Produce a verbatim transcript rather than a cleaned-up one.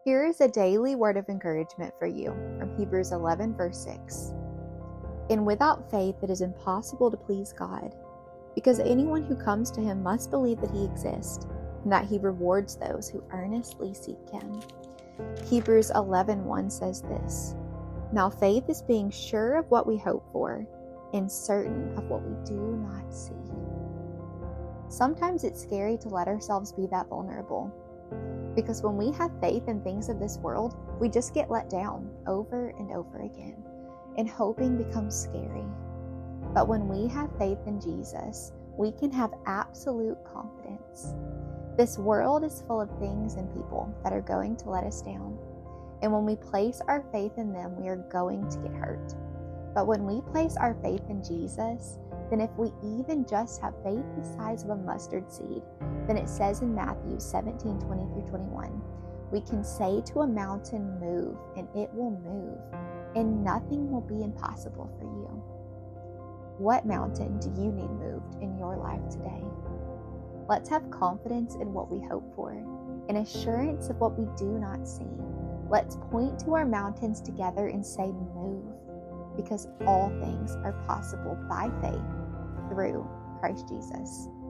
Here is a daily word of encouragement for you from Hebrews eleven, verse six. And without faith it is impossible to please God, because anyone who comes to him must believe that he exists, and that he rewards those who earnestly seek him. Hebrews eleven one says this, Now faith is being sure of what we hope for, and certain of what we do not see. Sometimes it's scary to let ourselves be that vulnerable, because when we have faith in things of this world, we just get let down over and over again, and hoping becomes scary. But when we have faith in Jesus, we can have absolute confidence. This world is full of things and people that are going to let us down, and when we place our faith in them, we are going to get hurt. But when we place our faith in Jesus, then if we even just have faith the size of a mustard seed, then it says in Matthew seventeen, twenty through twenty-one, we can say to a mountain, move, and it will move, and nothing will be impossible for you. What mountain do you need moved in your life today? Let's have confidence in what we hope for, and assurance of what we do not see. Let's point to our mountains together and say, move, because all things are possible by faith through Christ Jesus.